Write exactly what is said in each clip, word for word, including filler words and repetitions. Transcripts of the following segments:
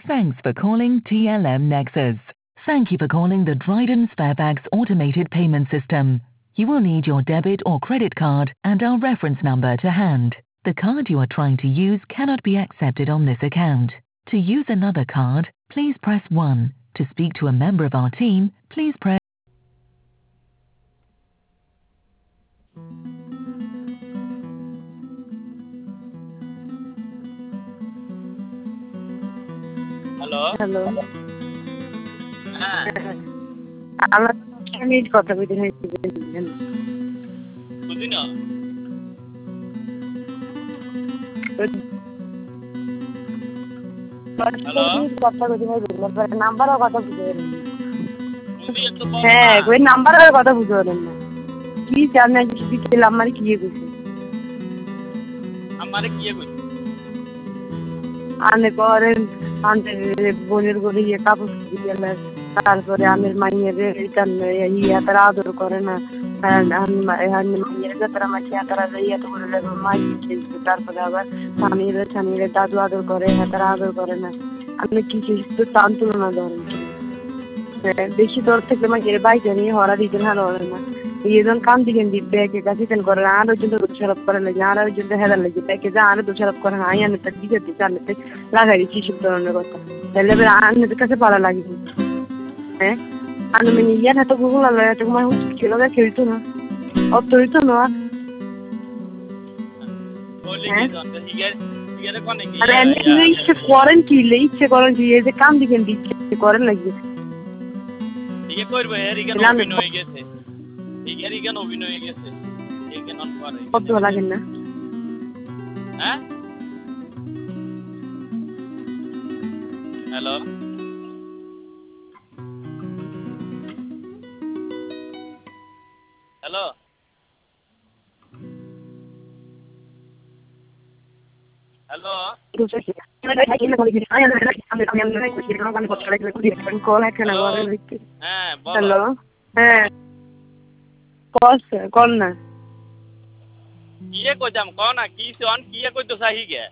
Thanks for calling T L M Nexus. Thank you for calling the Dryden Sparebags automated payment system. You will need your debit or credit card and our reference number to hand. The card you are trying to use cannot be accepted on this account. To use another card, please press one. To speak to a member of our team, please press hello hello হ্যাঁ আমার minute কথা বলতে হয়েছে বুঝি না hello কথা বলতে নাম্বারও কথা বুঝতে পারেন বুঝি একটু বলো হ্যাঁ না ওই নাম্বারের কথা বুঝতে পারেন না কি জানেন কি খেলাম আমার কি গেছে আমারে কি কইছো আনে করেন আনে বোনের করে ইয়ে কাপড় দিয়ে তারপরে আমের মাইয়ের ইয়া তারা আদর করে না মাইয়ের তারা মাছি তারা ইয়া তো বলে মাই তারপরে আবার স্বামীর স্বামীর দাদু আদর করে হ্যাঁ তারা আদর করে না আপনি কি তো টান তুলনা ধরেন হ্যাঁ বেশি দর থেকে মাইয়ের বাইকে নিয়ে হরা দিতেন হার হরে না ইয়েজন কান দিকেন দি ব্যাগে কাছে তেন করে আরো যদি দোষারোপ করে লাগে আরো যদি হেদার লাগে ব্যাগে যা আরো দোষারোপ করে না আইয়ানে তার দিকে দিতে আনতে লাগাই দিচ্ছি সব ধরনের কথা তাহলে এবার আনতে কাছে পারা লাগে হ্যাঁ আনুমানিক ইয়ার হাতে গুগল আলো এত তোমার খেলো গা খেলতো না অত হইতো না বলি কি জানতে হিগার হিগারে কোনে কি আরে এমনি ইচ্ছে করেন কি ইচ্ছে করেন কি এই যে কান দিকেন দিচ্ছে করেন লাগে হিগে করবে এর হিগে অভিনয় হয়ে গেছে হিগার হিগে অভিনয় হয়ে গেছে হিগে নন করে কত লাগে না হ্যাঁ হ্যালো হ্যালো হ্যালো হ্যাঁ বলো হ্যালো হ্যাঁ কস কোন না কিয়ে কইতাম কও না কি সন কিয়ে কইতো সাহি গে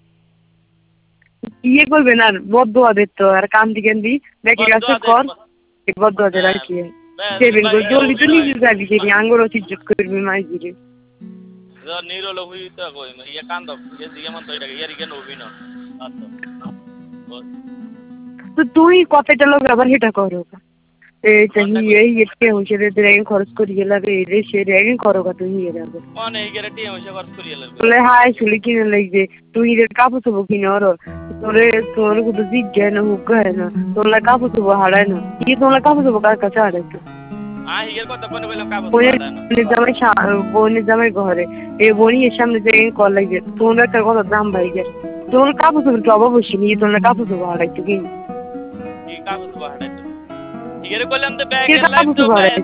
ইয়ে করবেন আর বদুয়া দিত আর কান দিকেন দি দেখে গেছে কর বদুয়া দেয় আর কি দেবেন জলদি তো নিজে যাবি যে আঙ্গুর ইজ্জত করবি মাই দিকে নিরল হই তো কই ইয়ে কান্দ ইয়ে দিকে মন তো এটা ইয়ার ইগে নবি না তো তুই কতটা লোক আবার হেটা করো এই চাহি এই এতে হইছে রে ড্রাইভিং খরচ করি গেলা রে রে সে ড্রাইভিং করো কত হিয়ে যাবে কোনে ইগে টি হইছে খরচ করি গেলা বলে হাই শুলি কিনে লাগবে তুই রে কাপড় তো কিনে ওর তোরে তোর কত জিজ্ঞে না হুক না তোর লা কাপড় তো হারায় না কি তোর লা কাপড় তো কার কাছে হারায় তো আ হিগের কথা কোনে বললাম কাপড় বোনের জামাই বোনের জামাই ঘরে এই বোনই এর সামনে যে কল লাগে তোর একটা কত দাম ভাই গে তোর কাপড় তো অবশ্যই নিয়ে তোর কাপড় তো হারাইতো কি কি কাপড় তো হারাইতো হিগের কইলাম তো ব্যাগ এর লাইফ তো